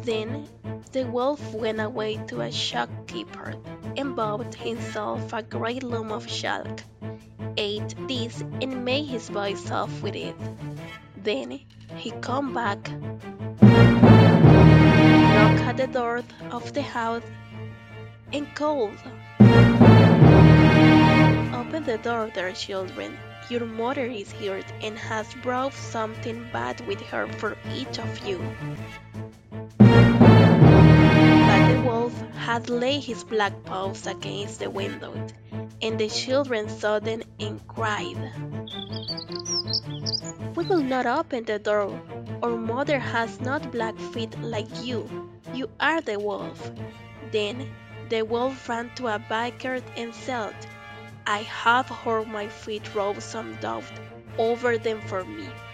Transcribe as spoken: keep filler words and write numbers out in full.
Then the wolf went away to a shopkeeper and bought himself a great lump of shalk, ate this, and made his boys off with it. Then he come back, knocked at the door of the house, and called, "Open the door, dear children. Your mother is here and has brought something bad with her for each of you." But the wolf had laid his black paws against the window, and the children saw them and cried, "We will not open the door. Our mother has not black feet like you. You are the wolf." Then the wolf ran to a baker and said, "I have heard my feet rub some dough over them for me.